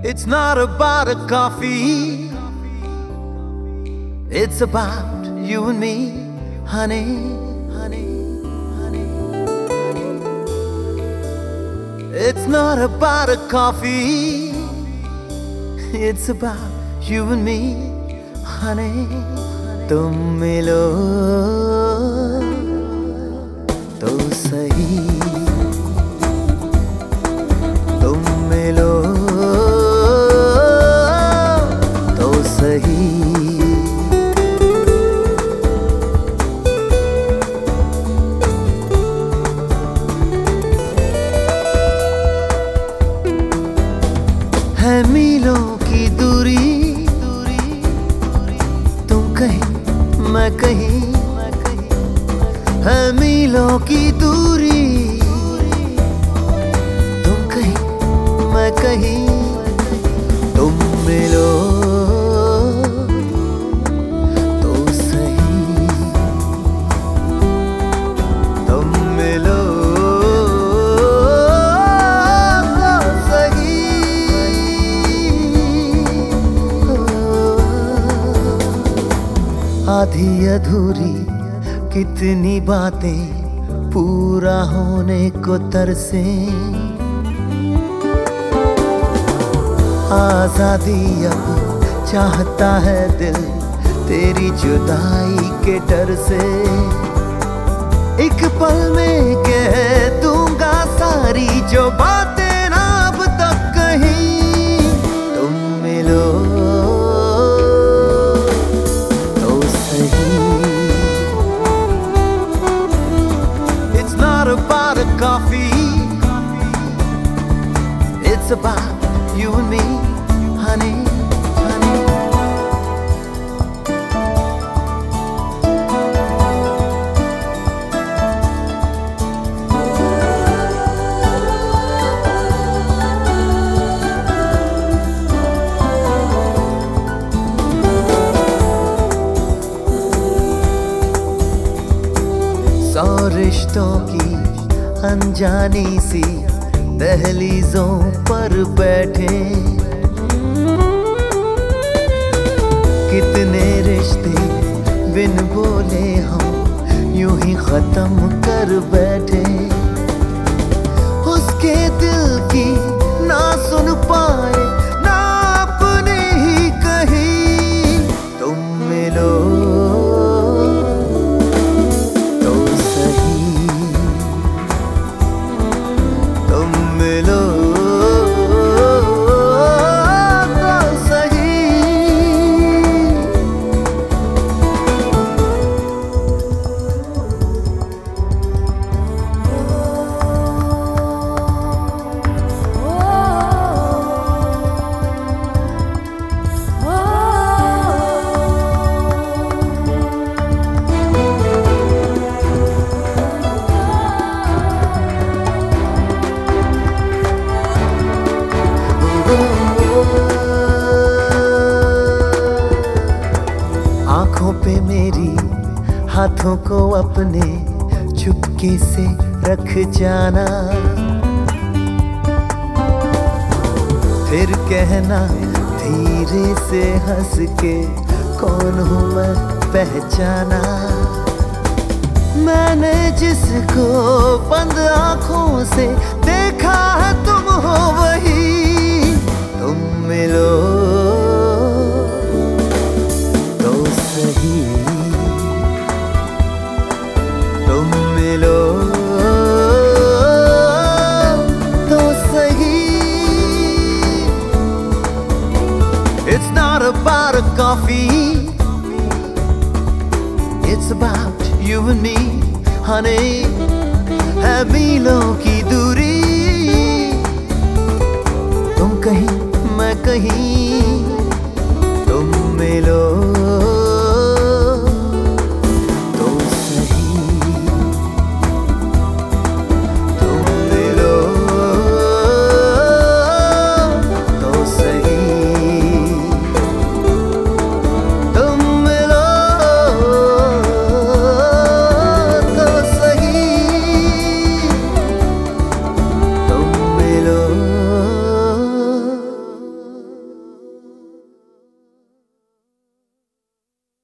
It's not about a coffee. It's about you and me, honey, honey, honey, honey. It's not about a coffee. It's about you and me, honey. तुम मिलो तो सही, तुम मिलो तो सही। है मीलों की दूरी, तुम कहीं मैं कहीं, है मीलों की दूरी, तुम कहीं मैं कहीं। तुम मिलो तो सही, तुम मिलो तो सही। आधी अधूरी कितनी बातें पूरा होने को तरसे, आजादी अब चाहता है दिल तेरी जुदाई के डर से। एक पल में कह दूंगा सारी जो बातें ना अब तक कहीं। तुम मिलो तो सही। It's not about a coffee. It's about you and me, honey, honey. सौ रिश्तों की अनजानी सी दहलीजों पर बैठे, कितने रिश्ते बिन बोले हम यूं ही खत्म कर बैठे। उसके दिल की ना सुन पाए ना अपने ही कही। तुम मिलो तो सही, तुम मिलो तो सही। आँखों पे मेरी हाथों को अपने चुपके से रख जाना, फिर कहना धीरे से हंस के कौन हूँ मैं पहचाना। मैंने जिसको बंद आँखों से देखा है तुम हो वही। तुम मिलो तो सही, तुम मिलो तो सही। It's not about a coffee. It's about you and me, honey. है मीलों की दूरी, तुम कहीं मैं कहीं।